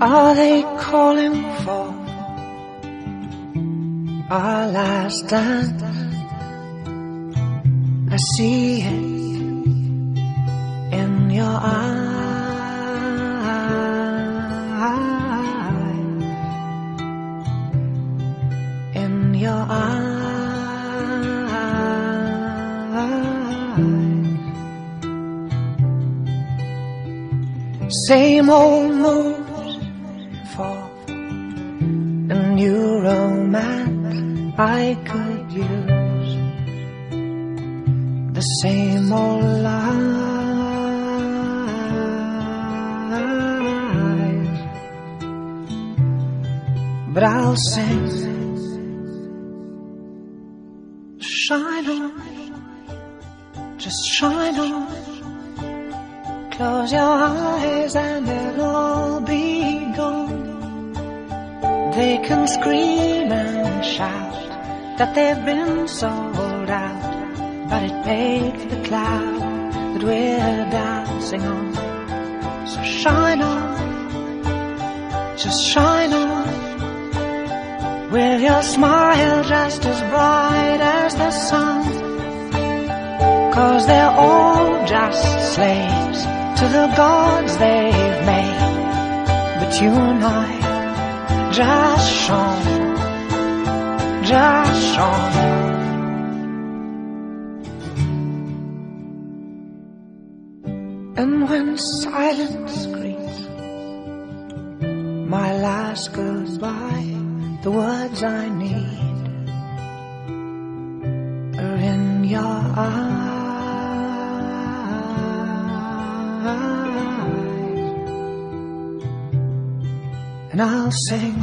Are they calling for our last dance? I see it in your eyes, in your eyes. Same old moves for a new romance I could use. The same old lies, but I'll sing. Shine on, just shine on. Close your eyes and they'll all be gone. They can scream and shout that they've been sold out, but it paid for the cloud that we're dancing on. So shine on, just shine on, with your smile just as bright as the sun. 'Cause they're all just slaves to the gods they've made, but you and I just shone, just shone. And when silence greets my last goodbye, the words I need are in your eyes. And I'll sing,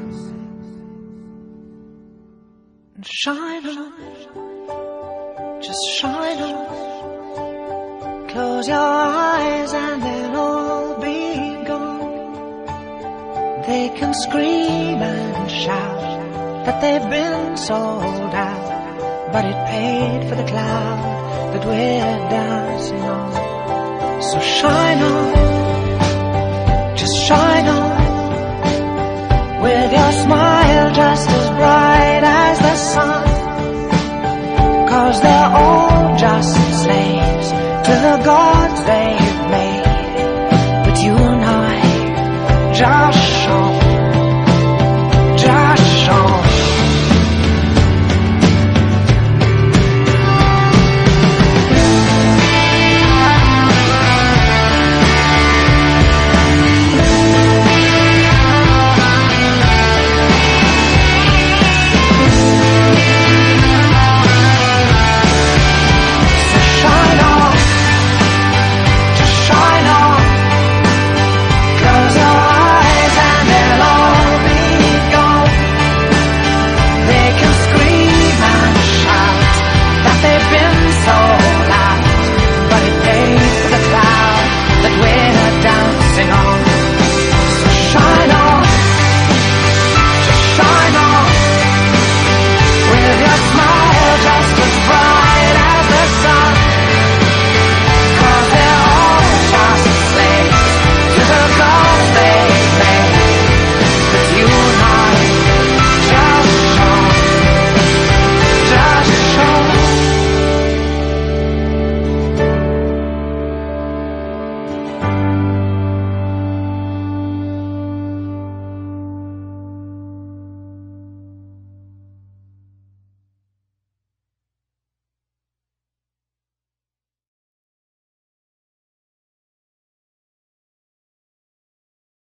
shine on, just shine on. Close your eyes and they'll all be gone. They can scream and shout that they've been sold out, but it paid for the cloud that we're dancing on. So shine on, just shine on, with your smile just as bright as the sun. 'Cause they're all just slaves to the gods they've made, but you and I just